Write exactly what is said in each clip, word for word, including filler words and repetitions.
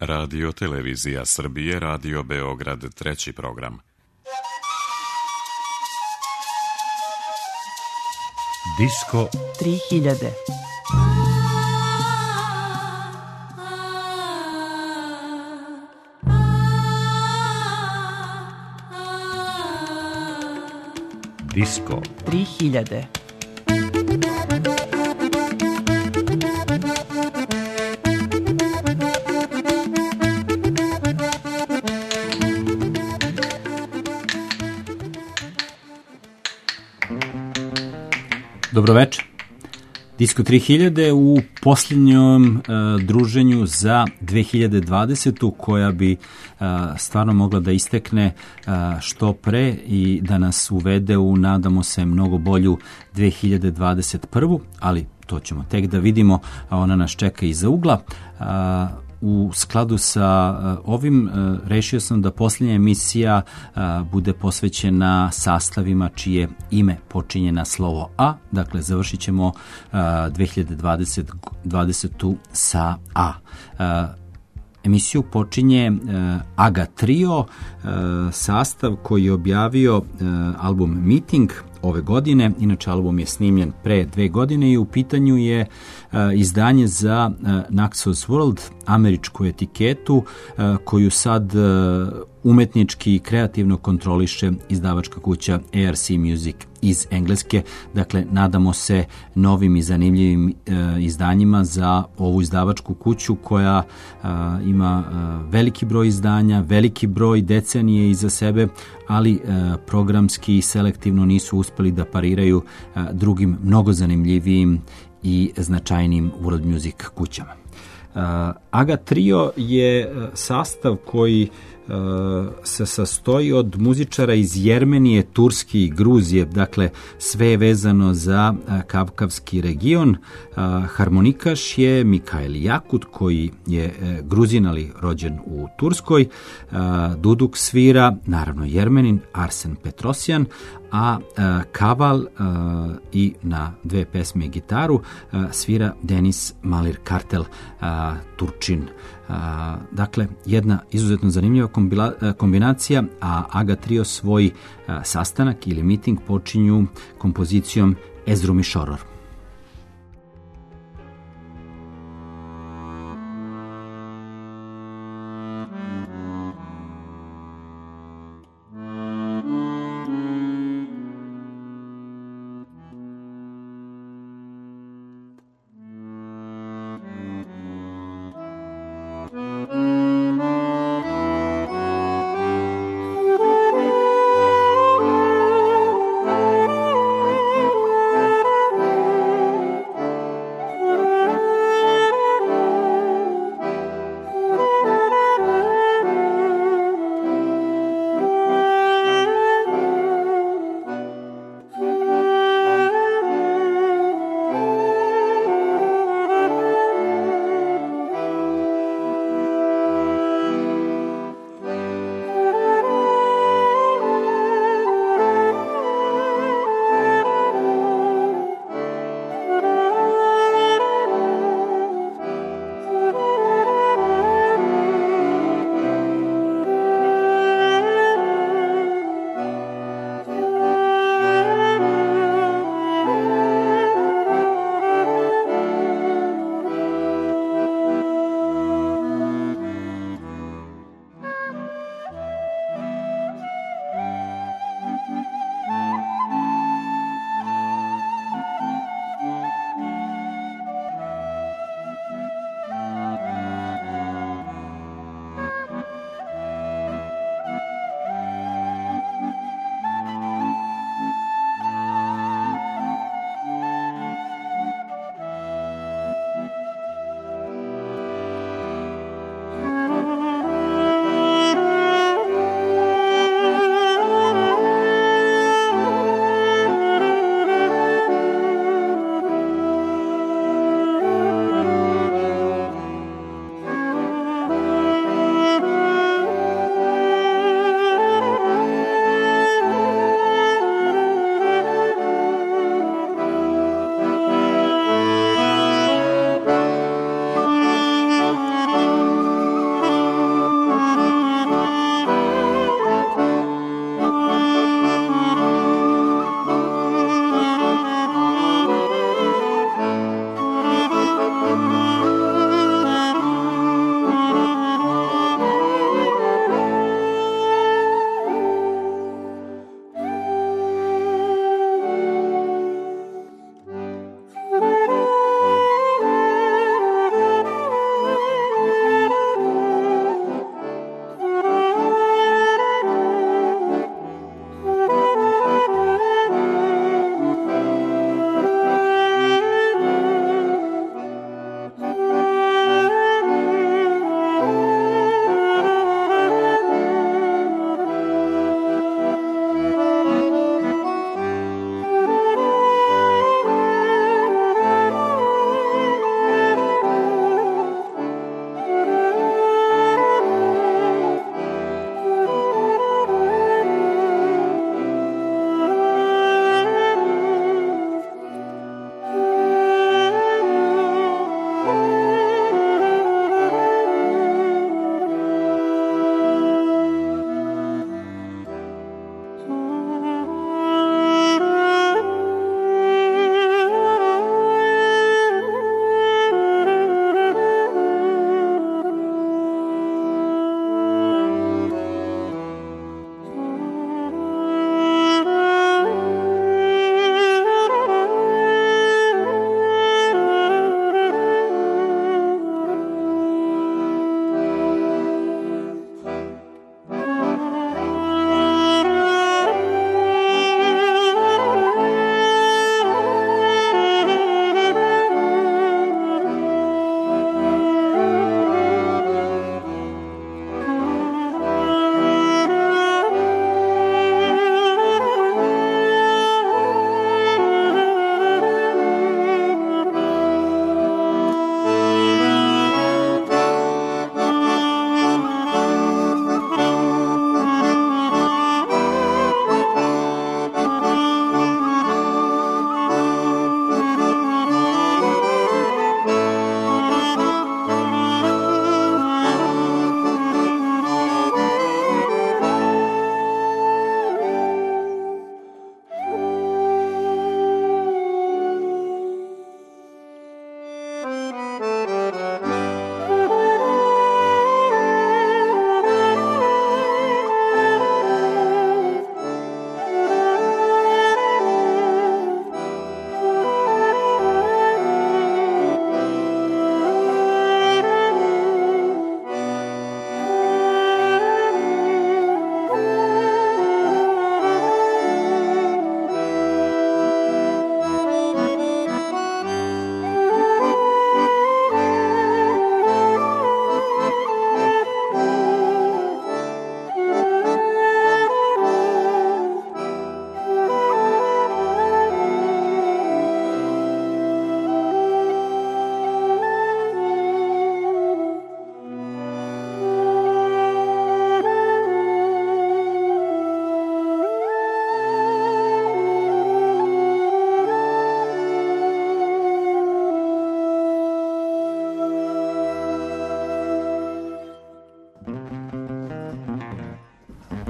Radio Televizija Srbije, Radio Beograd, treći program. Disko tri hiljade. Disko tri hiljade. Dobroveče. Disko tri hiljade u posljednjom uh, druženju za dve hiljade dvadesetu koja bi uh, stvarno mogla da istekne uh, što pre i da nas uvede u, nadamo se, mnogo bolju dve hiljade dvadeset prvu, ali to ćemo tek da vidimo, a ona nas čeka iza ugla. Uh, U skladu sa uh, ovim uh, rešio sam da posljednja emisija uh, bude posvećena sastavima čije ime počinje na slovo A. Dakle, završit ćemo uh, dve hiljade dvadesetu sa A. Uh, Emisiju počinje uh, Aga Trio, uh, sastav koji je objavio uh, album Meeting ove godine. Inače, album je snimljen pre dve godine i u pitanju je uh, izdanje za uh, Naxos World, američku etiketu uh, koju sad uh, umetnički i kreativno kontroliše izdavačka kuća A R C Music iz Engleske. Dakle, nadamo se novim i zanimljivim uh, izdanjima za ovu izdavačku kuću koja uh, ima uh, veliki broj izdanja, veliki broj decenije iza sebe, ali uh, programski i selektivno nisu uspeli da pariraju uh, drugim mnogo zanimljivijim i značajnim world music kućama. Uh, Aga Trio je uh, sastav koji Uh, se sastoji od muzičara iz Jermenije, Turske i Gruzije, dakle sve je vezano za uh, Kavkavski region. Uh, harmonikaš je Mikail Jakut koji je uh, Gruzin, ali rođen u Turskoj. Uh, duduk svira, naravno Jermenin, Arsen Petrosjan, a uh, kaval uh, i na dve pesme gitaru uh, svira Denis Malir Kartel, uh, Turčin. Uh, dakle, jedna izuzetno zanimljiva kombila, uh, kombinacija, a Aga Trio svoj uh, sastanak ili meeting počinju kompozicijom Ezrumi Šoror. Thank you.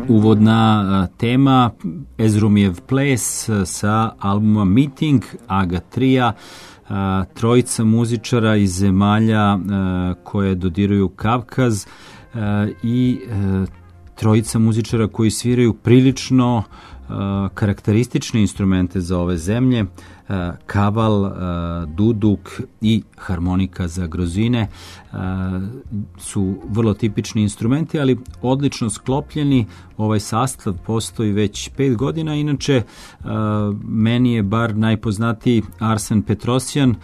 uvodna tema Ezrumijev ples sa albuma Meeting, Aga Tria, trojica muzičara iz zemalja koje dodiruju Kavkaz i trojica muzičara koji sviraju prilično karakteristične instrumente za ove zemlje, kaval, duduk i harmonika za grozine su vrlo tipični instrumenti, ali odlično sklopljeni. Ovaj sastav postoji već pet godina, inače meni je bar najpoznatiji Arsen Petrosyan,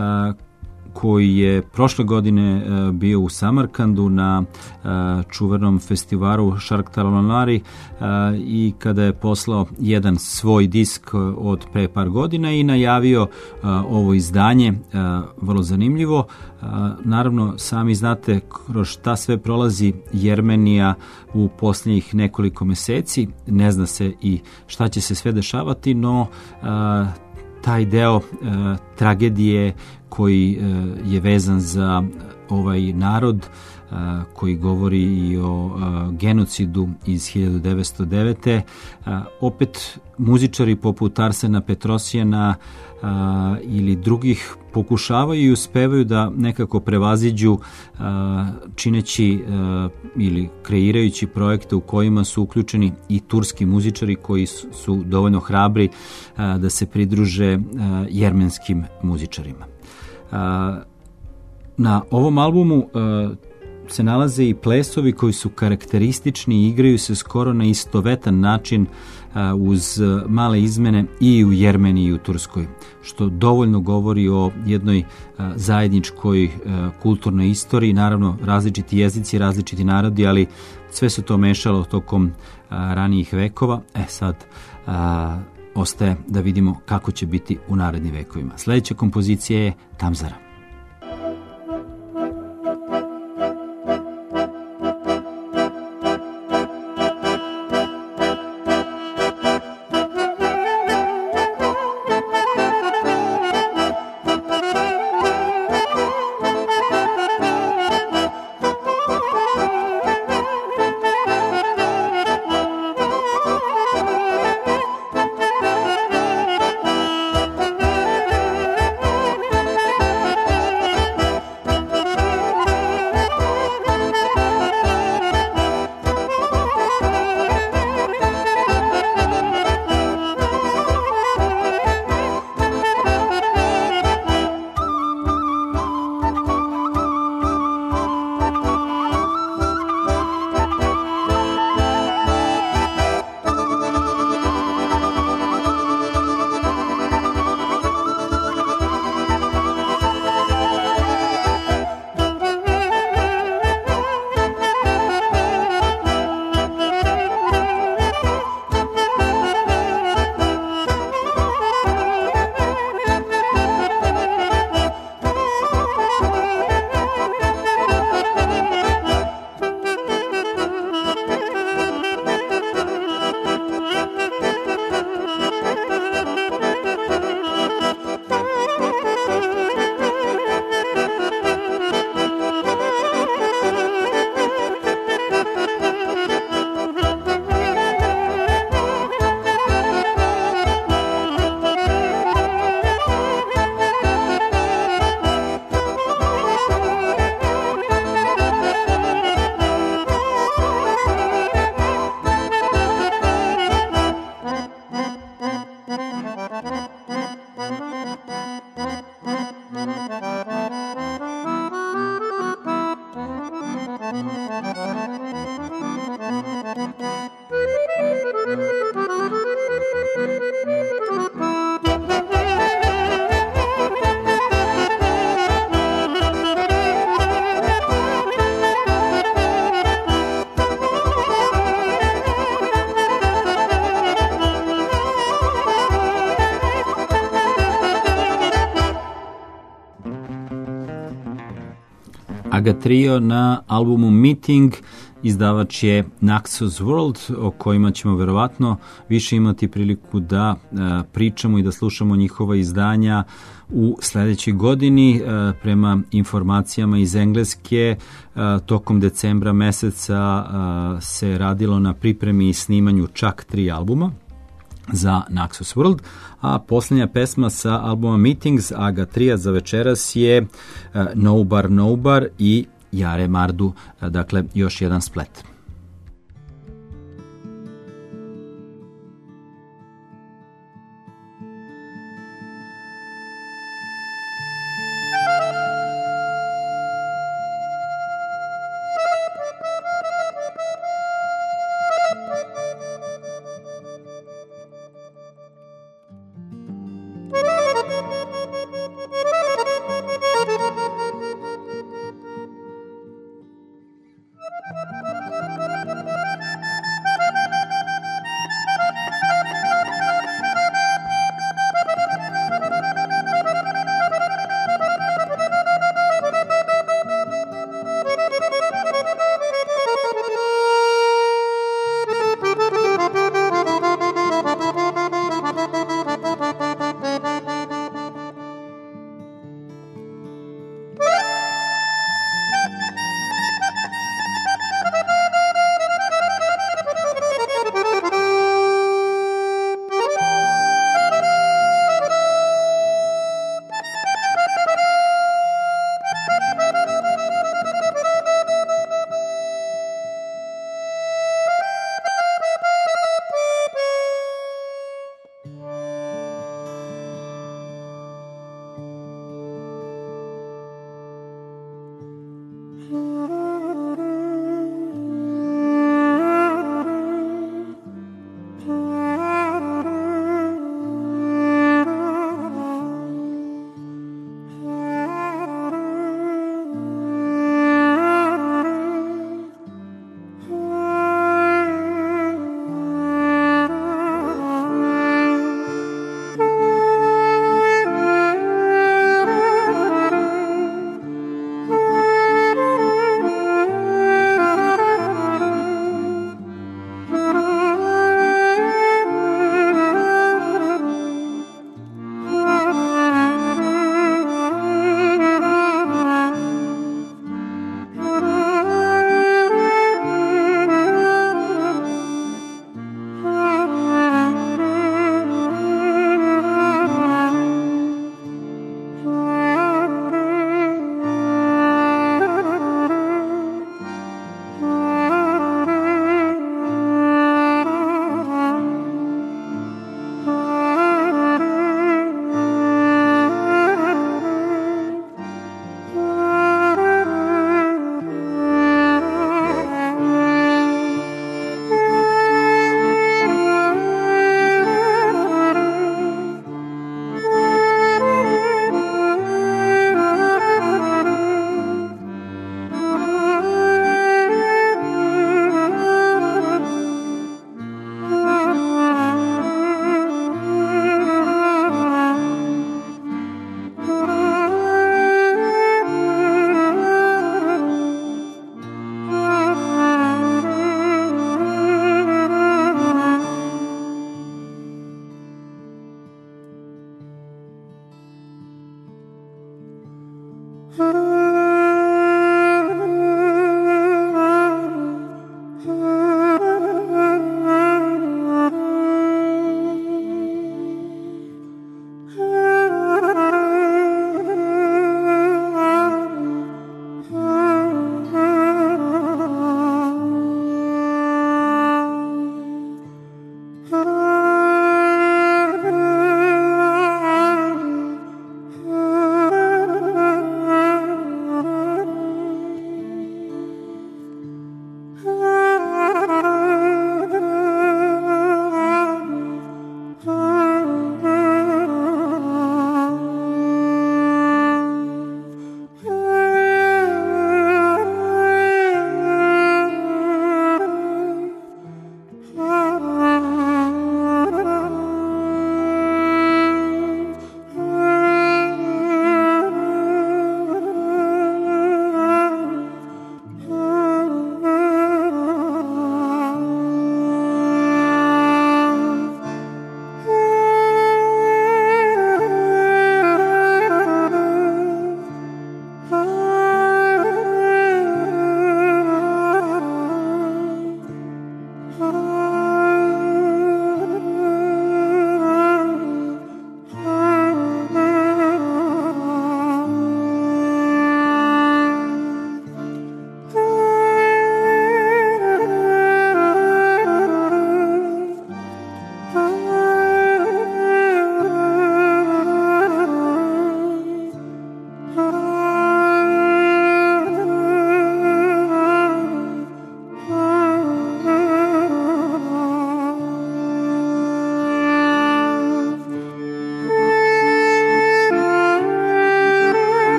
koji je prošle godine bio u Samarkandu na čuvenom festivalu Sharq Talonari i kada je poslao jedan svoj disk od pre par godina i najavio ovo izdanje, vrlo zanimljivo. Naravno, sami znate kroz šta sve prolazi Jermenija u posljednjih nekoliko meseci, ne zna se i šta će se sve dešavati, no taj deo uh, tragedije koji uh, je vezan za ovaj narod, uh, koji govori i o uh, genocidu iz hiljadu devetsto devete. Uh, opet muzičari poput Arsena Petrosyana uh, ili drugih pokušavaju i uspevaju da nekako prevaziđu uh, čineći uh, ili kreirajući projekte u kojima su uključeni i turski muzičari koji su, su dovoljno hrabri uh, da se pridruže uh, jermenskim muzičarima. Uh, na ovom albumu uh, se nalaze i plesovi koji su karakteristični i igraju se skoro na istovetan način uz male izmene i u Jermeniji i u Turskoj, što dovoljno govori o jednoj zajedničkoj kulturnoj istoriji, naravno različiti jezici, različiti narodi, ali sve se to mešalo tokom ranijih vekova. E sad a, ostaje da vidimo kako će biti u narednim vekovima. Sljedeća kompozicija je Tamzara. Aga Trio na albumu Meeting, izdavač je Naxos World, o kojima ćemo verovatno više imati priliku da e, pričamo i da slušamo njihova izdanja u sledećoj godini. Prema informacijama iz Engleske, tokom decembra meseca se radilo na pripremi i snimanju čak tri albuma za Naxos World, a posljednja pesma sa albuma Meetings, Aga Trija za večeras je No Bar No Bar i Jare Mardu, dakle još jedan splet. Thank you.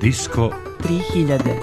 Disko tri hiljade.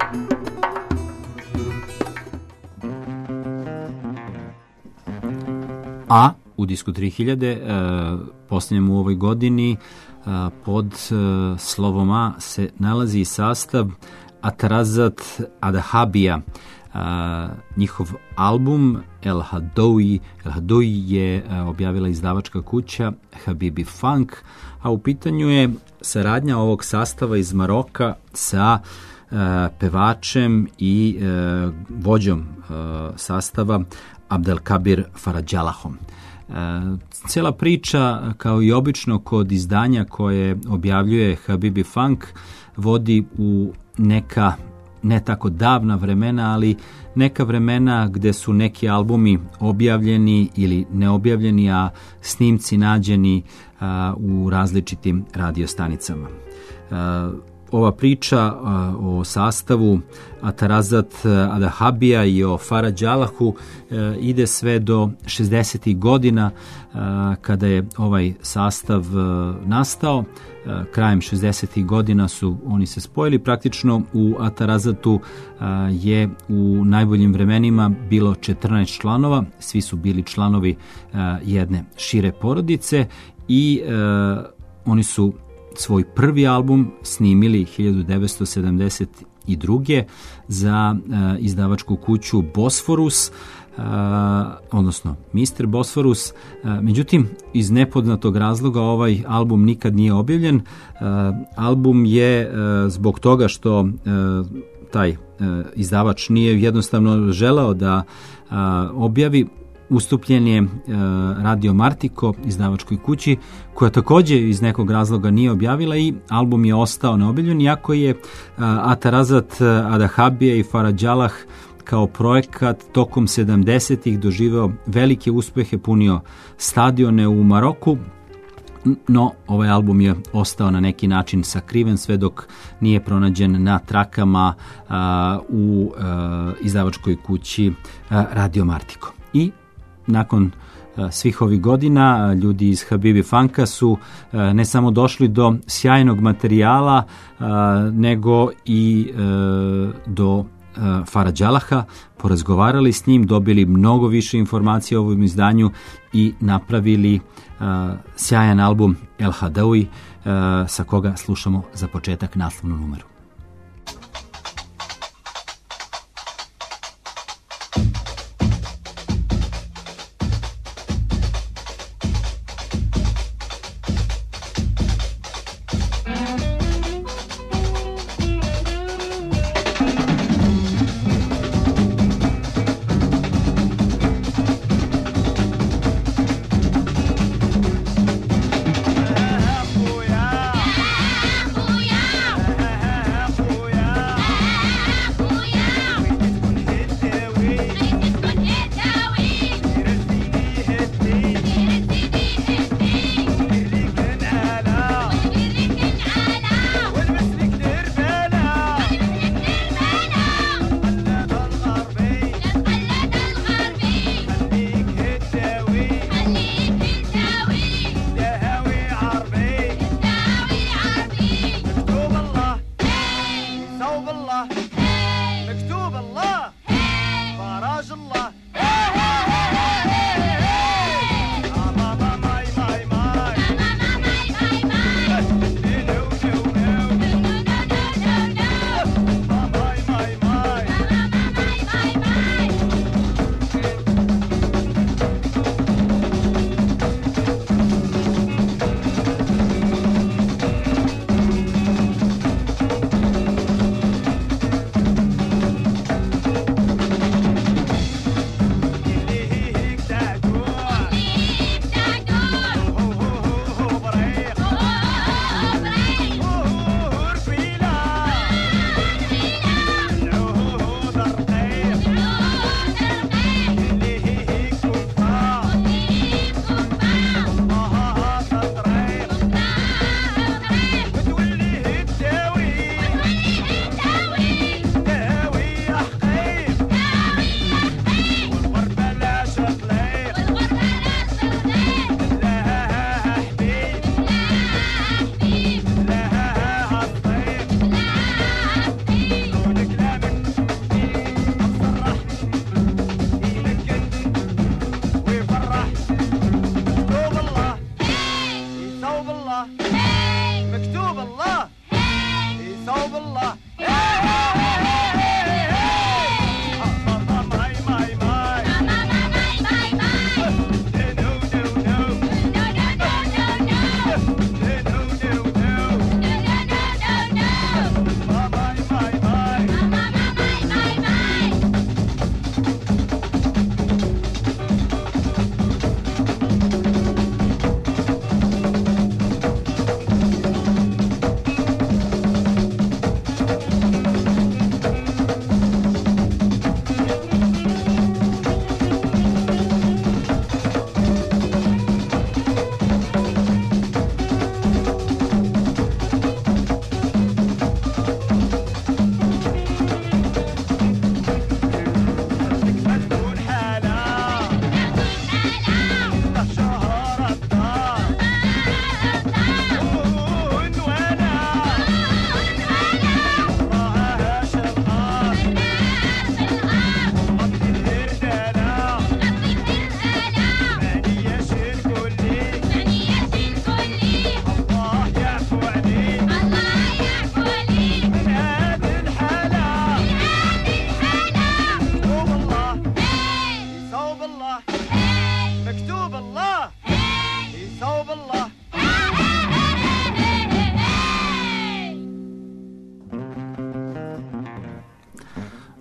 A u Disku tri hiljade e, posljednjem u ovoj godini e, pod e, slovom A se nalazi sastav Atarazat Adahabija. Uh, njihov album El Hadoui, El Hadoui je uh, objavila izdavačka kuća Habibi Funk, a u pitanju je saradnja ovog sastava iz Maroka sa uh, pevačem i uh, vođom uh, sastava Abdelkabir Faradjalahom. Uh, cijela priča, kao i obično kod izdanja koje objavljuje Habibi Funk, vodi u neka ne tako davna vremena, ali neka vremena gde su neki albumi objavljeni ili neobjavljeni, a snimci nađeni a, u različitim radiostanicama. A, ova priča a, o sastavu Atarazat Adahabija i o Faradjalahu a, ide sve do šezdesetih godina a, kada je ovaj sastav a, nastao. Krajem šezdesetih godina su oni se spojili. Praktično u Atarazatu a, je u najboljim vremenima bilo četrnaest članova, svi su bili članovi a, jedne šire porodice i a, oni su svoj prvi album snimili hiljadu devetsto sedamdeset druge za a, izdavačku kuću Bosforus, Uh, odnosno mister Bosforus. Uh, međutim, iz nepoznatog razloga ovaj album nikad nije objavljen. Uh, album je uh, zbog toga što uh, taj uh, izdavač nije jednostavno želeo da uh, objavi, ustupljen je uh, Radio Martiko, izdavačkoj kući, koja također iz nekog razloga nije objavila i album je ostao neobjavljen, iako je uh, Atarazat Adahabija i Faradjalah kao projekat tokom sedamdesetih doživeo velike uspehe, punio stadione u Maroku, no ovaj album je ostao na neki način sakriven sve dok nije pronađen na trakama a, u a, izdavačkoj kući a, Radio Martiko. I nakon a, svih ovih godina a, ljudi iz Habibi Funka su a, ne samo došli do sjajnog materijala, a, nego i a, do Faradjalaha, porazgovarali s njim, dobili mnogo više informacija o ovom izdanju i napravili uh, sjajan album El Hadoui, uh, sa koga slušamo za početak naslovnu numeru.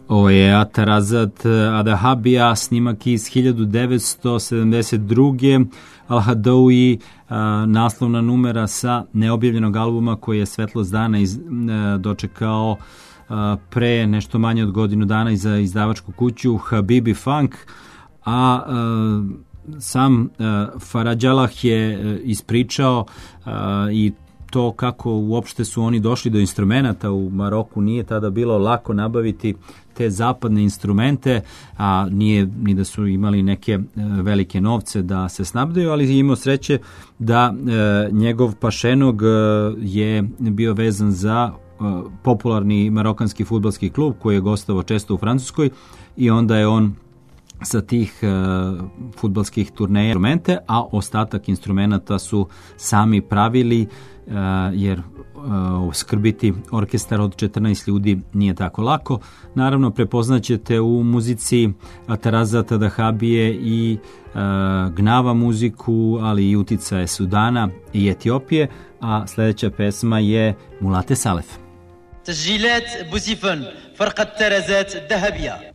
Ovo je Atarazat Adahabija, snimak iz hiljadu devetsto sedamdeset druge. Al-Hadoui, naslovna numera sa neobjavljenog albuma koji je Svetlost dana iz, dočekao pre nešto manje od godinu dana i za izdavačku kuću Habibi Funk, a sam Faradjalah je ispričao i to kako uopšte su oni došli do instrumenta. U Maroku nije tada bilo lako nabaviti te zapadne instrumente, a nije ni da su imali neke velike novce da se snabdaju, ali je imao sreće da e, njegov pašenog je bio vezan za e, popularni marokanski fudbalski klub koji je gostovao često u Francuskoj i onda je on sa tih e, fudbalskih turneja instrumente, a ostatak instrumenta su sami pravili, e, jer skrbiti orkestar od četrnaest ljudi nije tako lako. Naravno, prepoznaćete u muzici Atarazata Adahabije i e, gnava muziku, ali i uticaje Sudana i Etiopije, a sljedeća pesma je Mulate Salef. تسجيلات بوزيفن فرقة ترازات الذهبية.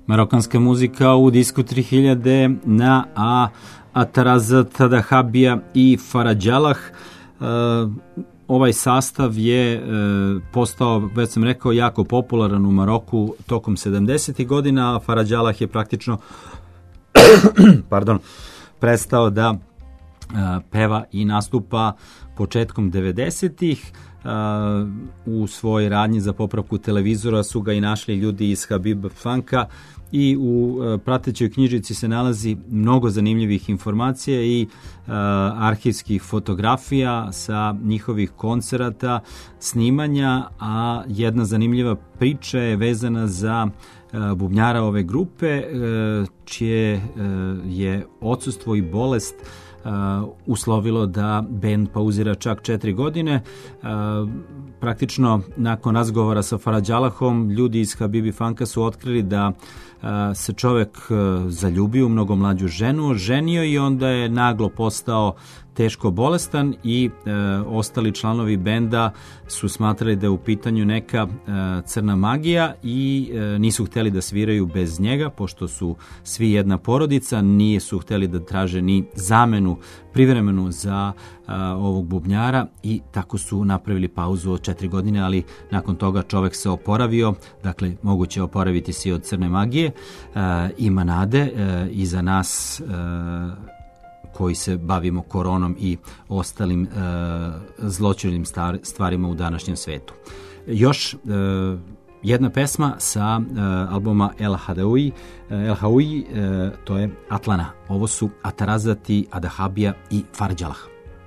Marokanska muzika u Disku tri hiljade na A Atarazat, Dahabija i Faradjalah. Uh, ovaj sastav je uh, postao, već sam rekao, jako popularan u Maroku tokom sedamdesetih godina, a Faradjalah je praktično pardon, prestao da uh, peva i nastupa početkom devedesetih. Uh, u svojoj radnji za popravku televizora su ga i našli ljudi iz Habib Funka i u uh, pratećoj knjižici se nalazi mnogo zanimljivih informacija i uh, arhivskih fotografija sa njihovih koncerata, snimanja, a jedna zanimljiva priča je vezana za uh, bubnjara ove grupe, uh, čije uh, je odsustvo i bolest Uh, uslovilo da bend pauzira čak četiri godine. Uh, praktično nakon razgovora sa Faradjalahom ljudi iz Habibi Funka su otkrili da uh, se čovek uh, zaljubio u mnogo mlađu ženu, ženio i onda je naglo postao teško bolestan i e, ostali članovi benda su smatrali da je u pitanju neka e, crna magija i e, nisu hteli da sviraju bez njega, pošto su svi jedna porodica, nisu hteli da traže ni zamenu privremenu za a, ovog bubnjara i tako su napravili pauzu od četiri godine, ali nakon toga čovek se oporavio, dakle moguće oporaviti se od crne magije, a, ima nade a, i za nas a, koji se bavimo koronom i ostalim e, zloćudnim stvarima u današnjem svetu. Još e, jedna pesma sa e, albuma El Hadaoui, El Hadaoui, e, to je Atlana. Ovo su Atarazati, Dahabija i Faradjalah.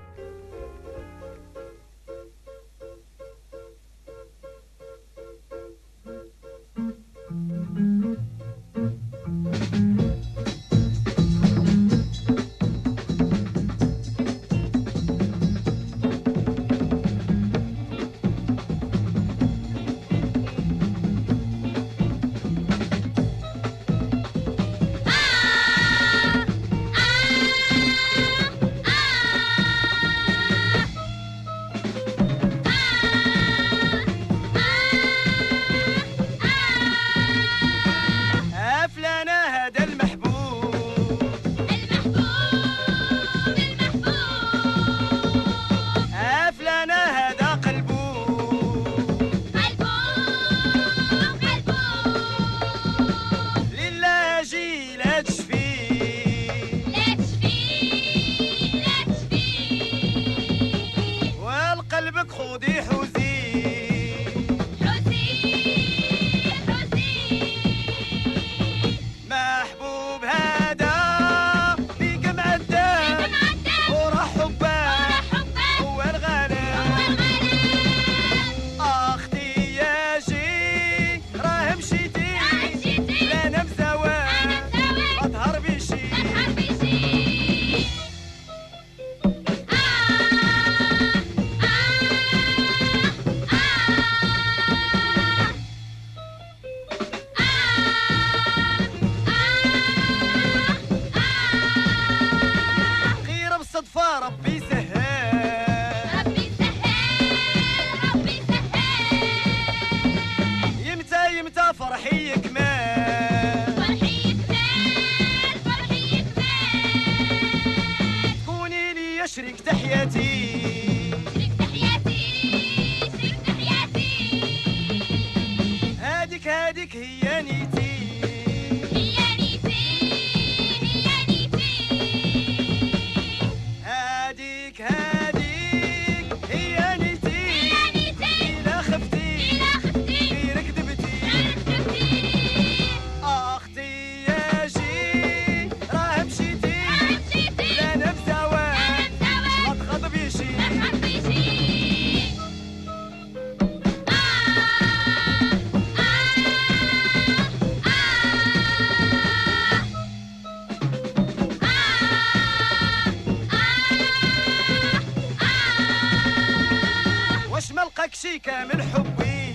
كامل حبي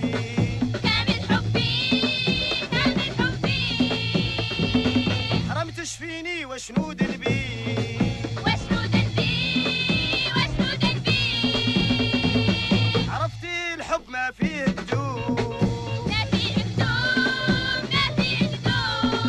كامل حبي كامل حبي حرام تشفيني وشنو ذنبي وشنو ذنبي وشنو ذنبي عرفتي الحب ما فيه كذوب ما فيه كذوب ما فيه كذوب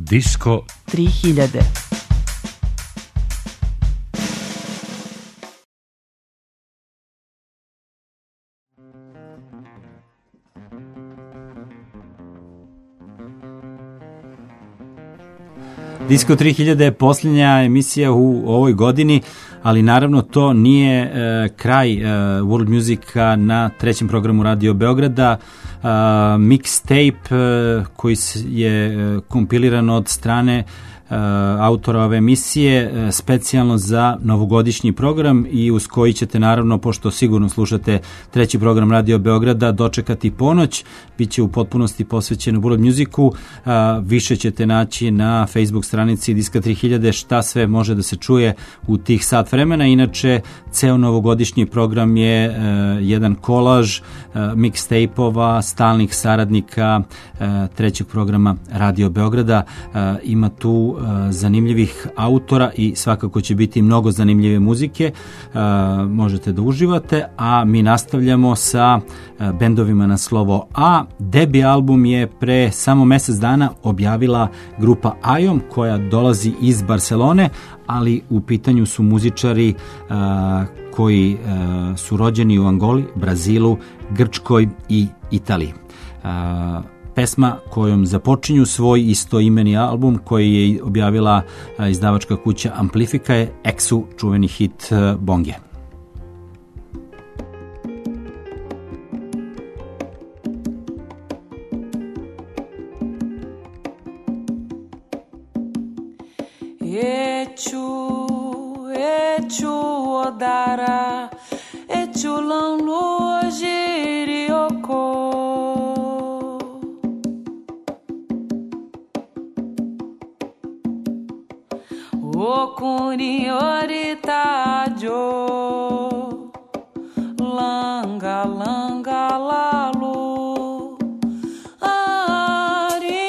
Disko tri hiljade. Disko tri hiljade je posljednja emisija u ovoj godini, ali naravno to nije e, kraj e, World Musica na trećem programu Radio Beograda. E, mixtape e, koji je e, kompiliran od strane autora ove emisije specijalno za novogodišnji program i uz koji ćete naravno, pošto sigurno slušate treći program Radio Beograda, dočekati ponoć, bit će u potpunosti posvećen World Musicu. Više ćete naći na Facebook stranici Diska tri hiljade šta sve može da se čuje u tih sat vremena. Inače, ceo novogodišnji program je jedan kolaž mixtape-ova stalnih saradnika trećeg programa Radio Beograda. Ima tu zanimljivih autora i svakako će biti mnogo zanimljive muzike. Možete da uživate, a mi nastavljamo sa bendovima na slovo A. Debi album je pre samo mesec dana objavila grupa Ajom, koja dolazi iz Barcelone, ali u pitanju su muzičari koji su rođeni u Angoli, Brazilu, Grčkoj i Italiji. Pesma kojom započinju svoj istoimeni album koji je objavila izdavačka kuća Amplifika je Exu, čuveni hit Bonge. Eću, eću odara, eću lanu ožiri oko. Okuni oritajo langa langa lalu ari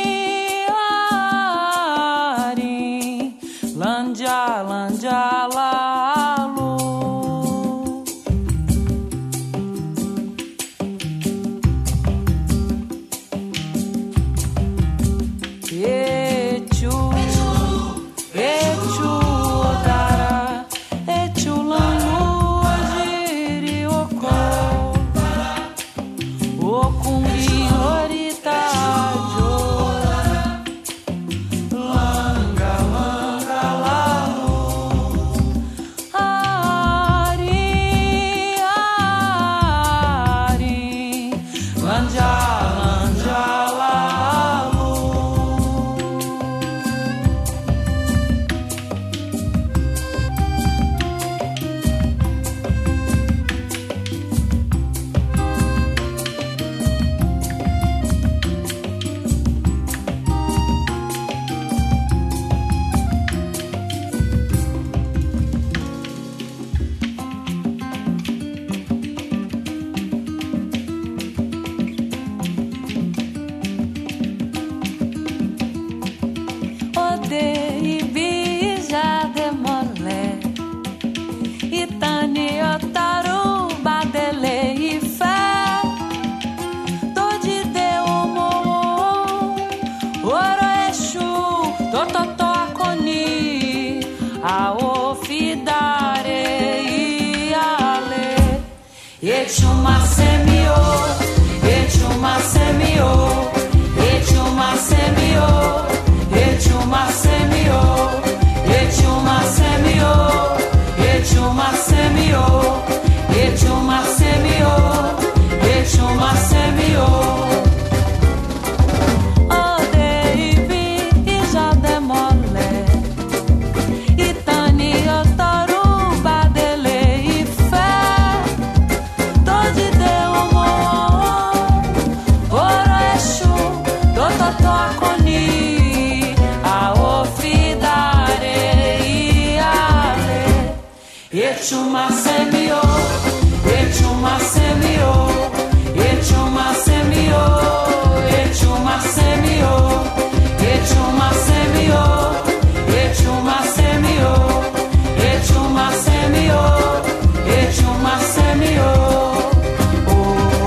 ari lanja lanja lalu echu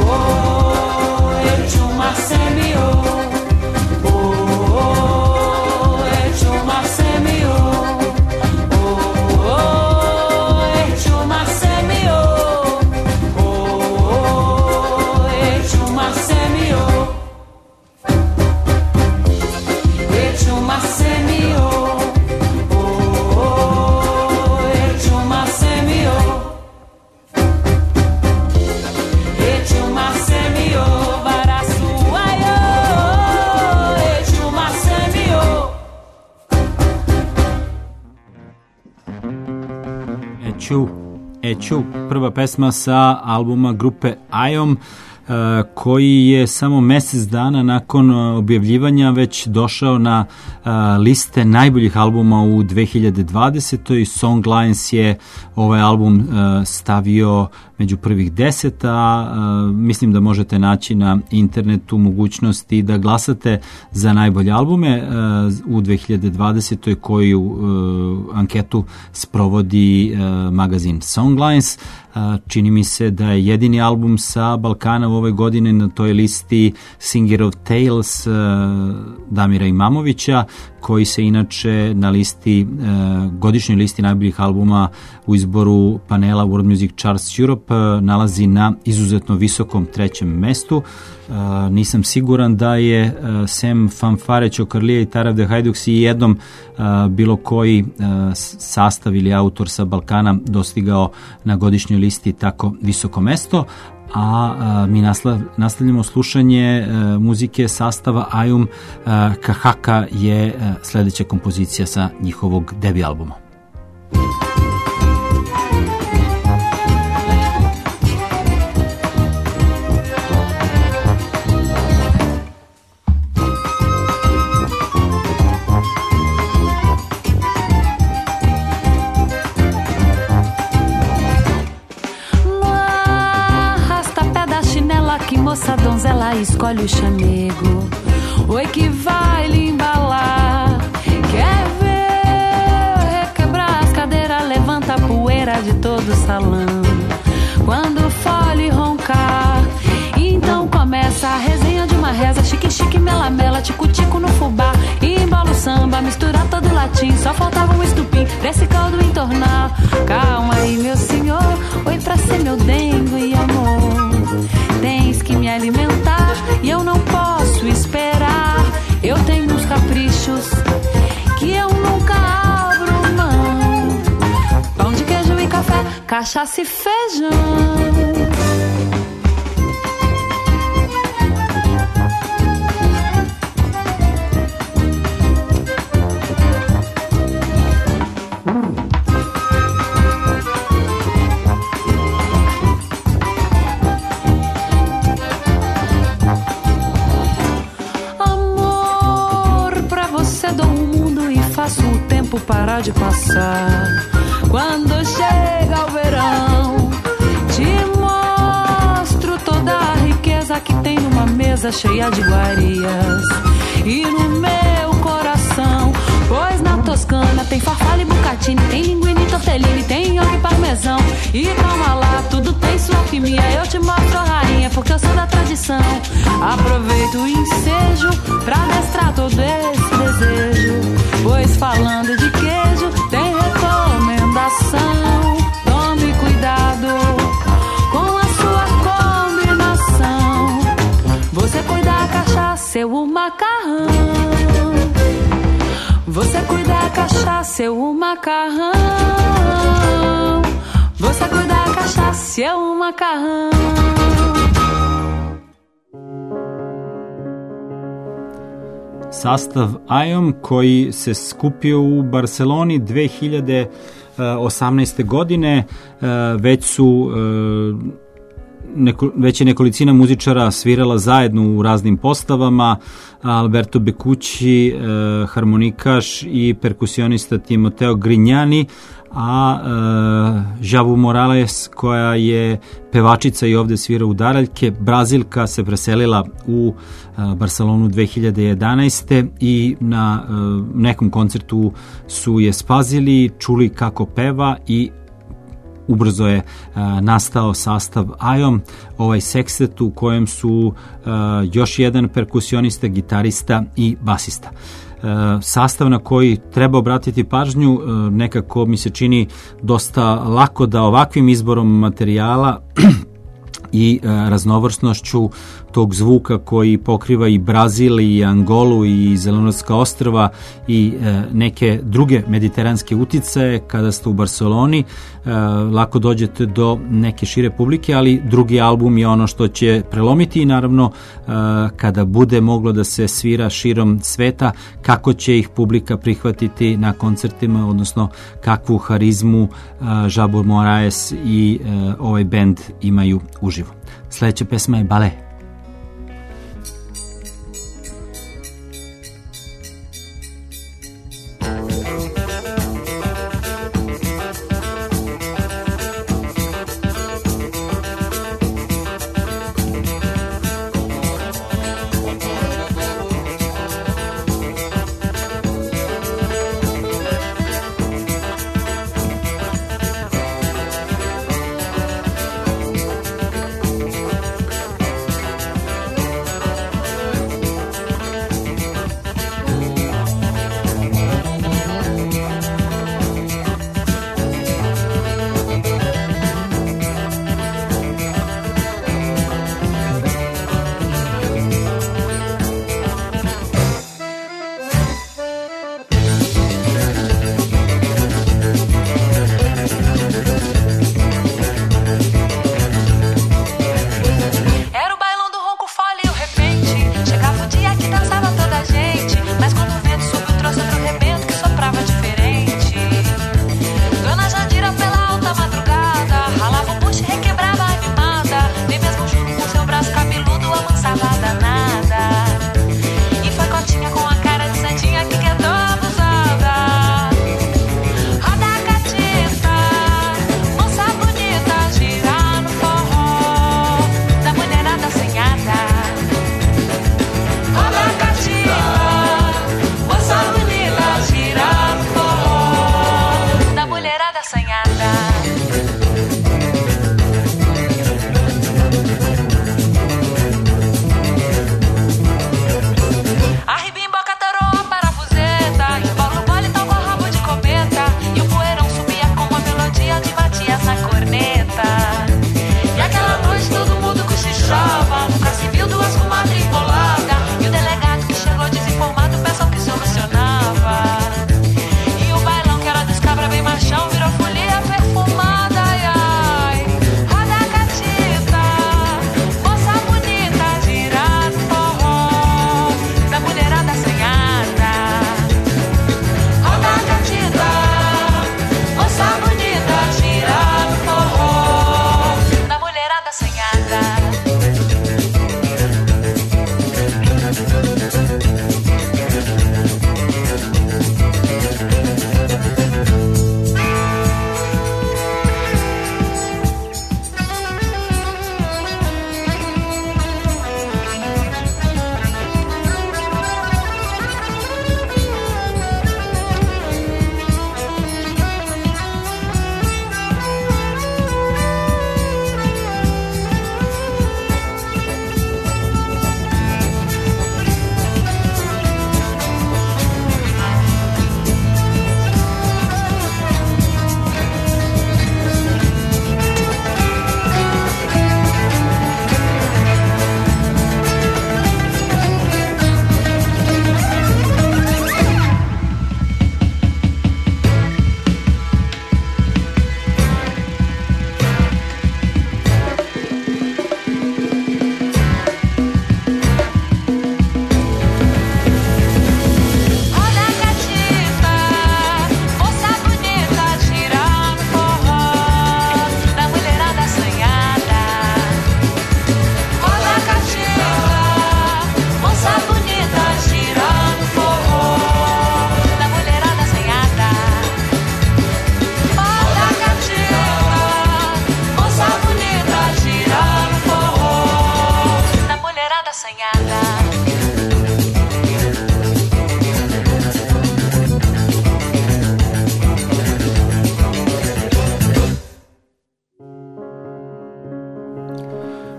Oh Eću, Eću, prva pesma sa albuma grupe Ajom, koji je samo mesec dana nakon objavljivanja već došao na liste najboljih albuma u dve hiljade dvadesetoj. Songlines je ovaj album stavio među prvih deset, a mislim da možete naći na internetu mogućnosti da glasate za najbolje albume u dve hiljade dvadesetoj koju anketu sprovodi magazin Songlines. Čini mi se da je jedini album sa Balkana u ovoj godine na toj listi Singer of Tales Damira Imamovića, koji se inače na listi, godišnjoj listi najboljih albuma u izboru panela World Music Charts Europe nalazi na izuzetno visokom trećem mestu. Nisam siguran da je sem Fanfare, Ćokarlija i Taravde Hajduks i jednom bilo koji sastav ili autor sa Balkana dostigao na godišnjoj listi tako visoko mesto, a, a mi nasla, nastavljamo slušanje a, muzike sastava Ajum. a, Kahaka je a, sledeća kompozicija sa njihovog debi albuma. Moça donzela escolhe o chamego, oi que vai lhe embalar. Quer ver requebrar as cadeiras, levanta a poeira de todo o salão. Quando fole roncar, então começa a resenha de uma reza. Chique, chique, mela, mela, tico-tico no fubá. E embala o samba, mistura todo o latim. Só faltava um estupim pra esse caldo entornar. Calma aí, meu senhor, oi pra ser meu dengo e amor. Tens que me alimentar e eu não posso esperar. Eu tenho uns caprichos que eu nunca abro mão. Pão de queijo e café, cachaça e feijão. Faço o tempo parar de passar. Quando chega o verão, te mostro toda a riqueza que tem numa mesa cheia de iguarias. E no meu coração, pois na Toscana tem farfala e bucatini, tem linguine, tortellini, tem nhoque parmesão. E calma lá, tudo tem sua alquimia. Eu te mostro a rainha porque eu sou da tradição. Aproveito o ensejo pra mestrar todo esse desejo, pois falando de queijo tem recomendação. Tome cuidado com a sua combinação. Você cuida a cachaça, eu o macarrão. Você cuida a cachaça, eu o macarrão. Você cuida a cachaça, eu o macarrão. Sastav Ajom koji se skupio u Barceloni dve hiljade osamnaeste. godine, već su neko, već je nekolicina muzičara svirala zajedno u raznim postavama. Alberto Beccucci, harmonikaš i perkusionista Timoteo Grignani, a uh, Javu Morales, koja je pevačica i ovde svira udaraljke, Brazilka, se preselila u uh, Barcelonu dve hiljade jedanaeste. i na uh, nekom koncertu su je spazili, čuli kako peva i ubrzo je uh, nastao sastav Ajom, ovaj sekset u kojem su uh, još jedan perkusionista, gitarista i basista. Sastav na koji treba obratiti pažnju, nekako mi se čini dosta lako da ovakvim izborom materijala i e, raznovrsnošću tog zvuka koji pokriva i Brazil i Angolu i Zelenortska ostrva i e, neke druge mediteranske uticaje. Kada ste u Barceloni e, lako dođete do neke šire publike, ali drugi album je ono što će prelomiti i naravno e, kada bude moglo da se svira širom sveta, kako će ih publika prihvatiti na koncertima, odnosno kakvu harizmu e, Jabor Moraes i e, ovaj bend imaju uživo. Sljedeća pesma je Bale.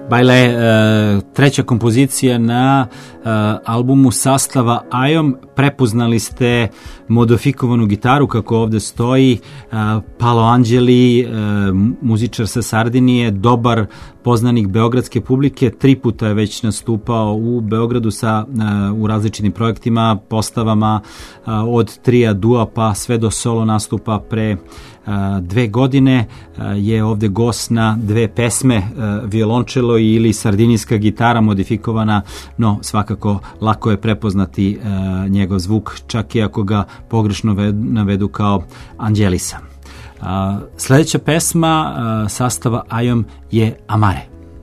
Bajle, treća kompozicija na albumu sastava Ajom. Prepoznali ste modifikovanu gitaru, kako ovde stoji. Paolo Angeli, muzičar sa Sardinije, dobar poznanik beogradske publike, tri puta je već nastupao u Beogradu sa, u različitim projektima, postavama od trija, dua pa sve do solo nastupa. Pre dve godine je ovde gost na dve pesme, violončelo ili sardinijska gitara modifikovana, no svakako lako je prepoznati njegov zvuk, čak i ako ga pogrešno navedu kao Angelisa. Sledeća pesma sastava Ajom je Amare.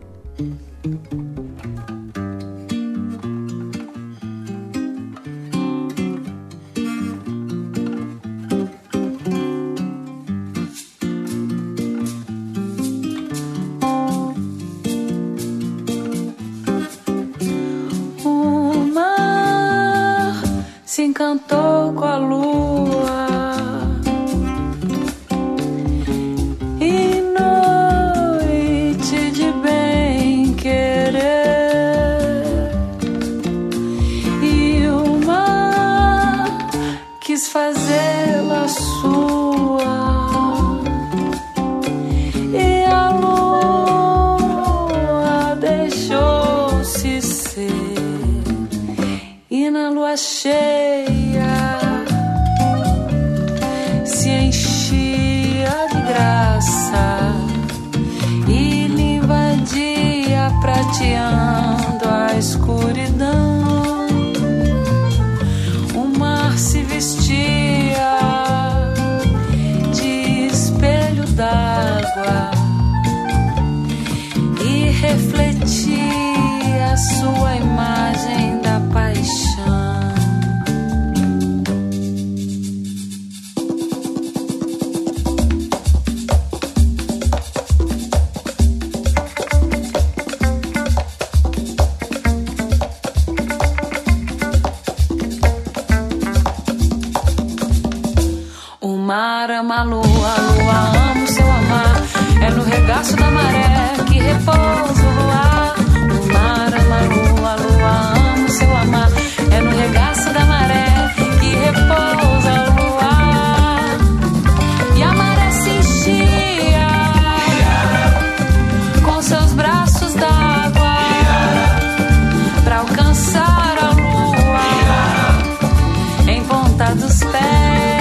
Se encantou com a lua e noite de bem querer, e o mar quis fazê-la sua, e a lua deixou-se ser, e na lua cheia se enchia de graça e lhe invadia prateando a escuridão. O mar se vestia de espelho d'água e refletia a sua imagem da paixão. Ama a lua, a lua ama o seu amar. É no regaço da maré que repousa o luar. O mar ama a lua, a lua ama o seu amar. É no regaço da maré que repousa o luar. E a maré se enchia com seus braços d'água pra alcançar a lua em ponta dos pés.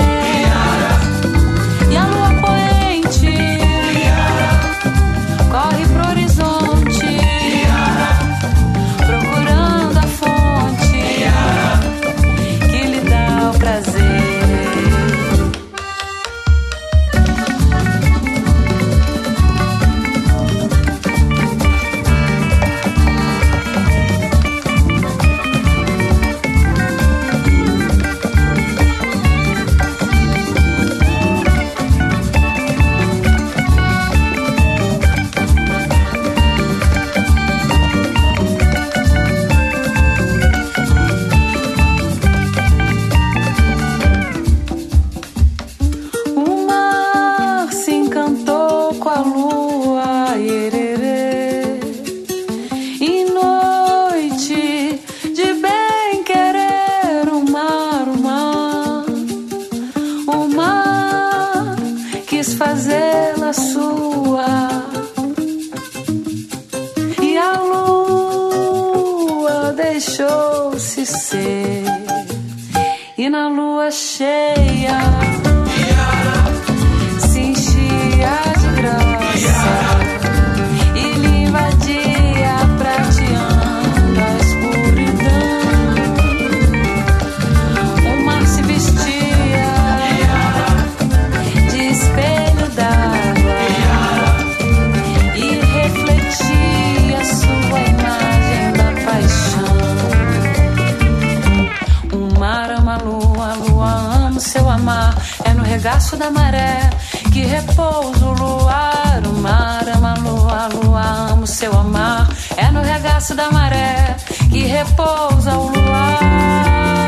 regaço da maré que repousa o luar. O mar ama a lua, a lua ama o seu amar. É no regaço da maré que repousa o luar.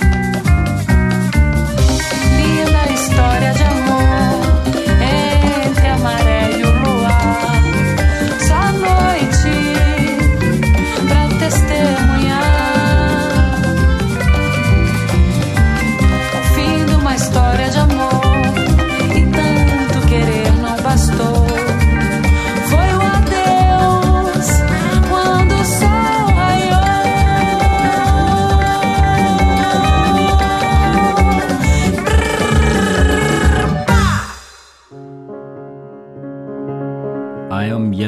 Linda história de amor entre a maré e o luar. Só a noite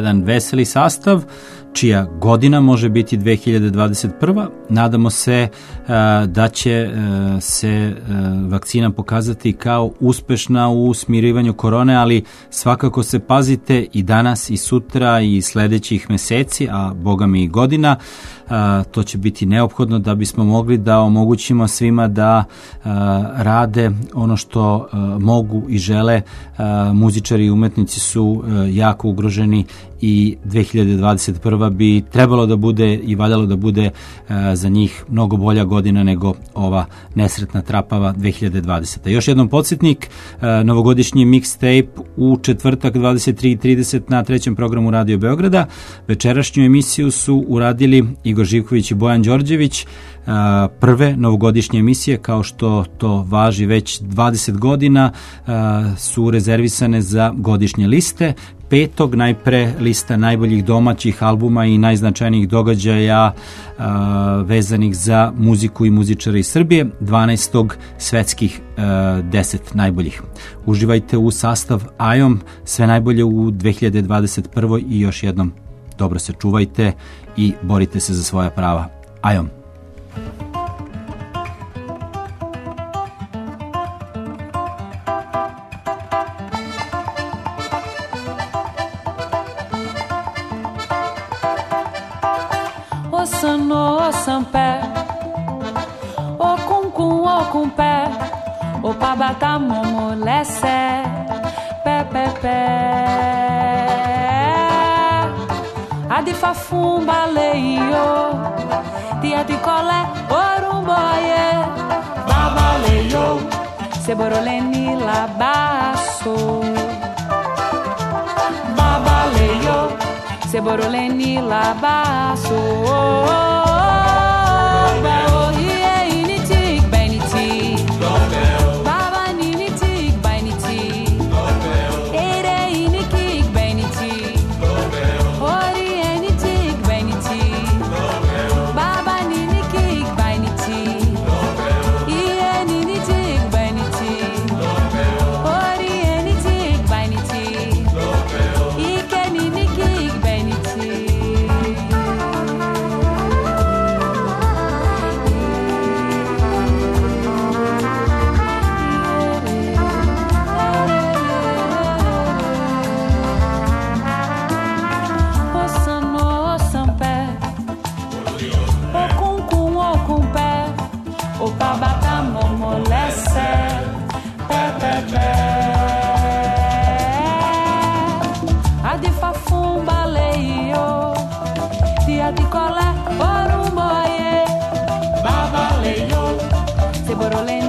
jedan veseli sastav čija godina može biti dve hiljade dvadeset prva. Nadamo se uh, da će uh, se uh, vakcina pokazati kao uspešna u smirivanju korone, ali svakako se pazite i danas i sutra i sledećih meseci, a boga mi i godina. Uh, to će biti neophodno da bismo mogli da omogućimo svima da uh, rade ono što uh, mogu i žele. Uh, muzičari i umetnici su uh, jako ugroženi i dve hiljade dvadeset prva bi trebalo da bude i valjalo da bude uh, za njih mnogo bolja godina nego ova nesretna trapava dve hiljade dvadeseta. Još jednom podsjetnik, uh, novogodišnji mixtape u četvrtak dvadeset tri i trideset na trećem programu Radio Beograda. Večerašnju emisiju su uradili Igor Živković i Bojan Đorđević. Uh, prve novogodišnje emisije, kao što to važi već dvadeset godina, uh, su rezervisane za godišnje liste. Petog najpre lista najboljih domaćih albuma i najznačajnijih događaja uh, vezanih za muziku i muzičare iz Srbije. dvanaestog svetskih uh, deset najboljih. Uživajte u sastav Ajom, sve najbolje u dve hiljade dvadeset prvoj i još jednom dobro se čuvajte i borite se za svoja prava. Ajom. Osano, osampé, o cuncum, o cumpé, o pabata momolece, pé, pé, pé. Adifafum baleio, tia de colé, orumboie, babaleio, seboroleni labaço, babaleio, seboroleni labaço. Borolé